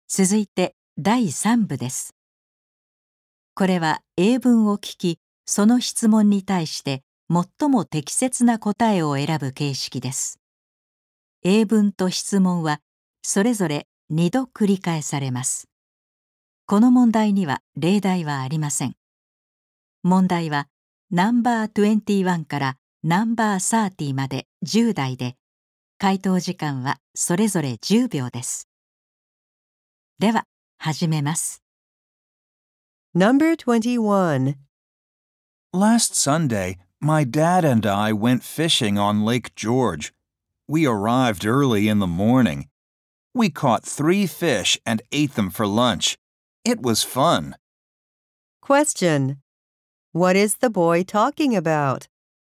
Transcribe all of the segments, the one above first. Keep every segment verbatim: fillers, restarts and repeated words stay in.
続いてだいさん部です。これは英文を聞き、その質問に対して最も適切な答えを選ぶ形式です。英文と質問はそれぞれにど繰り返されます。この問題には例題はありません。問題はナンバーにじゅういちからナンバーさんじゅうまでじゅう題で、回答時間はそれぞれじゅうびょうです。では、始めます。 Number twenty-one. Last Sunday, my dad and I went fishing on Lake George. We arrived early in the morning. We caught three fish and ate them for lunch. It was fun. Question. What is the boy talking about?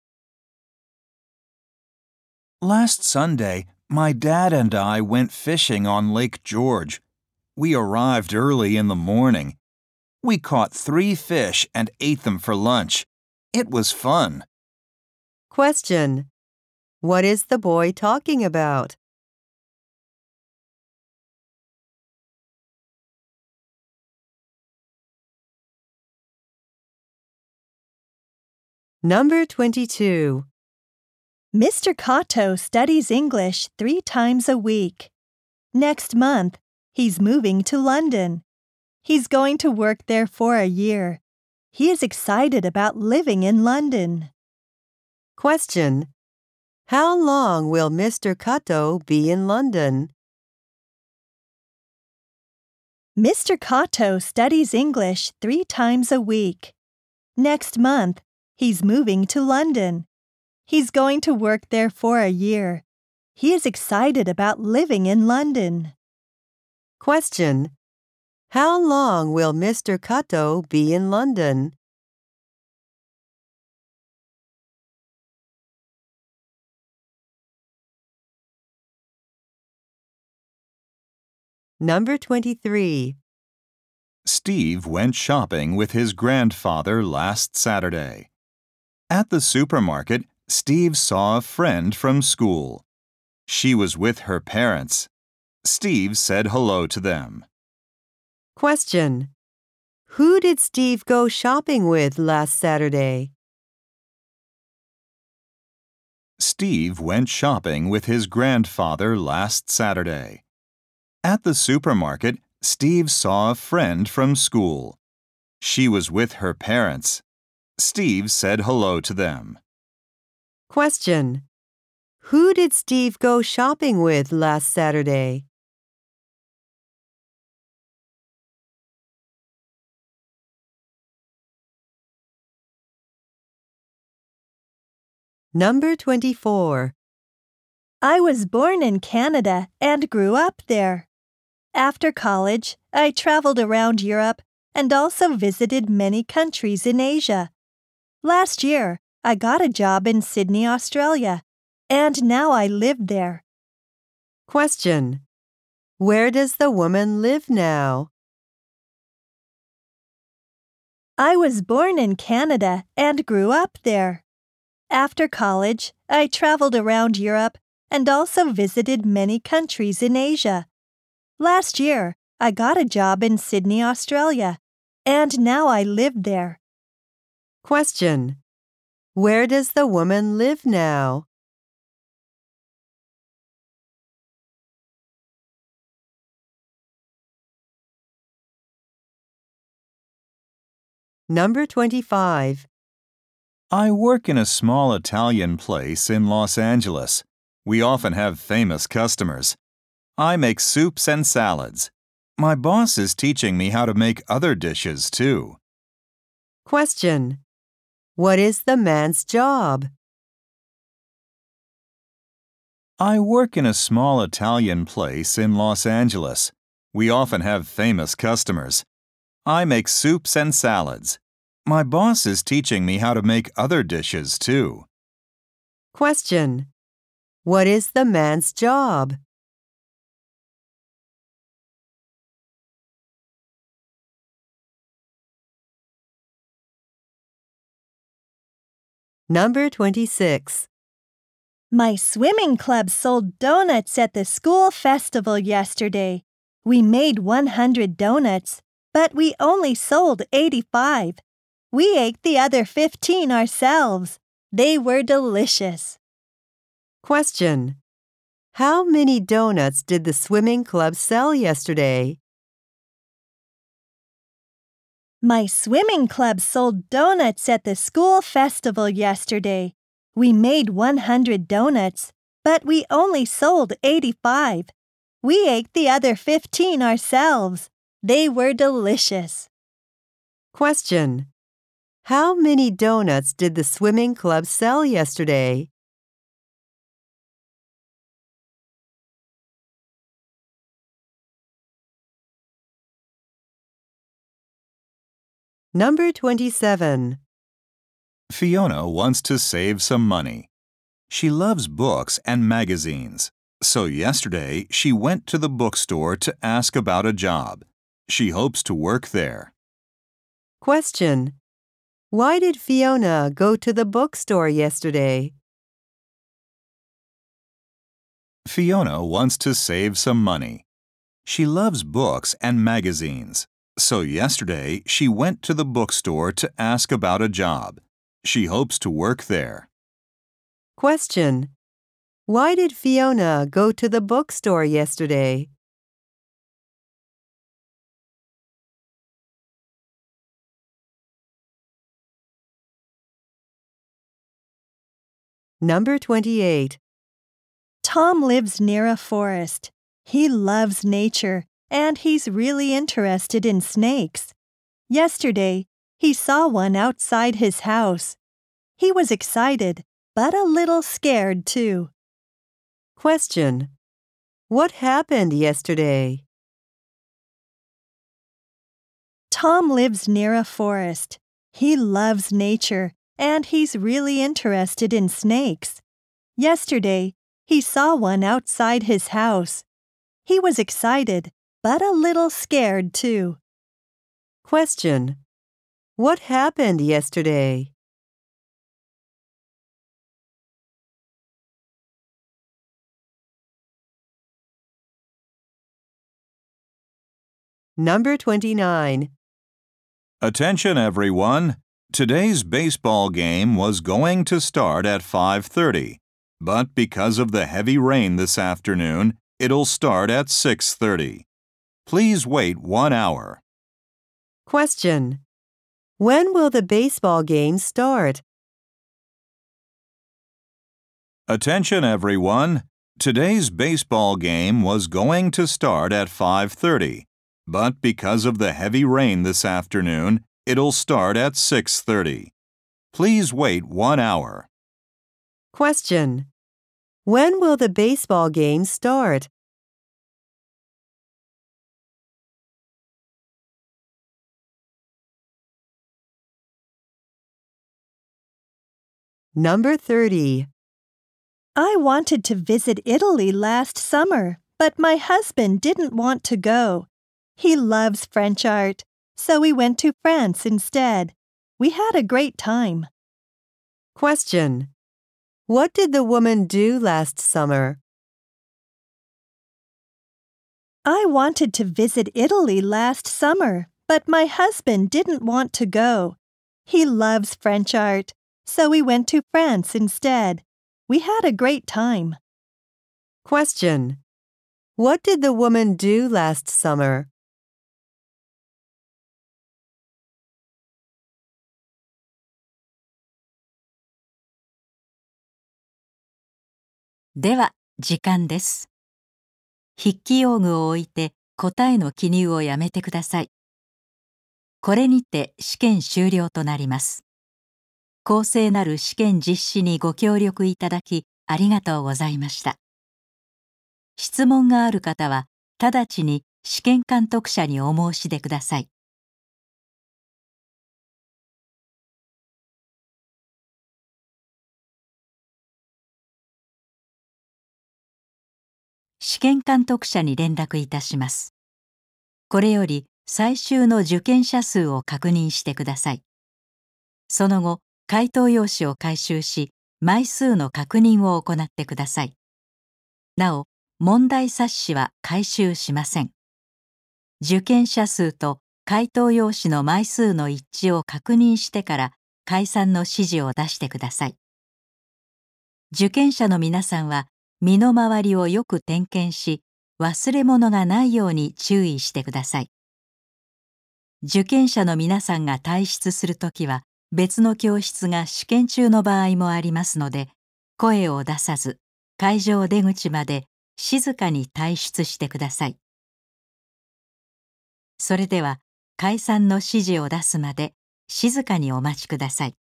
Last Sunday, my dad and I went fishing on Lake George. We arrived early in the morning. We caught three fish and ate them for lunch. It was fun. Question. What is the boy talking about? Number twenty-two. Mister Kato studies English three times a week. Next month, he's moving to London. He's going to work there for a year. He is excited about living in London. Question. How long will Mister Kato be in London? Mister Kato studies English three times a week. Next month, he's moving to London. He's going to work there for a year. He is excited about living in London. Question. How long will Mister Kato be in London? Number twenty-three. Steve went shopping with his grandfather last Saturday. At the supermarket, Steve saw a friend from school. She was with her parents. Steve said hello to them. Question. Who did Steve go shopping with last Saturday? Steve went shopping with his grandfather last Saturday. At the supermarket, Steve saw a friend from school. She was with her parents. Steve said hello to them. Question. Who did Steve go shopping with last Saturday? Number twenty-four. I was born in Canada and grew up there. After college, I traveled around Europe and also visited many countries in Asia. Last year, I got a job in Sydney, Australia, and now I live there. Question. Where does the woman live now? I was born in Canada and grew up there. After college, I traveled around Europe and also visited many countries in Asia. Last year, I got a job in Sydney, Australia, and now I live there. Question. Where does the woman live now? Number twenty-five. I work in a small Italian place in Los Angeles. We often have famous customers. I make soups and salads. My boss is teaching me how to make other dishes too. Question. What is the man's job? I work in a small Italian place in Los Angeles. We often have famous customers. I make soups and salads. My boss is teaching me how to make other dishes too. Question. What is the man's job? Number twenty-six. My swimming club sold donuts at the school festival yesterday. We made one hundred donuts, but we only sold eighty-five. We ate the other fifteen ourselves. They were delicious. Question. How many donuts did the swimming club sell yesterday? My swimming club sold donuts at the school festival yesterday. We made one hundred donuts, but we only sold eighty-five. We ate the other fifteen ourselves. They were delicious. Question. How many donuts did the swimming club sell yesterday? Number twenty-seven. Fiona wants to save some money. She loves books and magazines. So yesterday, she went to the bookstore to ask about a job. She hopes to work there. Question. Why did Fiona go to the bookstore yesterday? Fiona wants to save some money. She loves books and magazines. So yesterday, she went to the bookstore to ask about a job. She hopes to work there. Question. Why did Fiona go to the bookstore yesterday? Number twenty-eight. Tom lives near a forest. He loves nature, and he's really interested in snakes. Yesterday, he saw one outside his house. He was excited, but a little scared too. Question. What happened yesterday? Tom lives near a forest. He loves nature, and he's really interested in snakes. Yesterday, he saw one outside his house. He was excited, but a little scared too. Question. What happened yesterday? Number twenty-nine. Attention, everyone. Today's baseball game was going to start at five thirty, but because of the heavy rain this afternoon, it'll start at six thirty. Please wait one hour. Question. When will the baseball game start? Attention, everyone. Today's baseball game was going to start at five thirty, but because of the heavy rain this afternoon, it'll start at six thirty. Please wait one hour. Question. When will the baseball game start? Number thirty. I wanted to visit Italy last summer, but my husband didn't want to go. He loves French art, so we went to France instead. We had a great time. Question. What did the woman do last summer? I wanted to visit Italy last summer, but my husband didn't want to go. He loves French art, so we went to France instead. We had a great time. Question. What did the woman do last summer? では、時間です。筆記用具を置いて答えの記入をやめてください。これにて試験終了となります。公正なる試験実施にご協力いただきありがとうございました。質問がある方は直ちに試験監督者にお申し出ください。試験監督者に連絡いたします。これより最終の受験者数を確認してください。その後、回答用紙を回収し、枚数の確認を行ってください。なお、問題冊子は回収しません。 受験者数と回答用紙の枚数の一致を確認してから解散の指示を出してください。受験者の皆さんは身の回りをよく点検し、忘れ物がないように注意してください。受験者の皆さんが退出するときは、別の教室が試験中の場合もありますので、声を出さず、会場出口まで静かに退出してください。それでは、解散の指示を出すまで静かにお待ちください。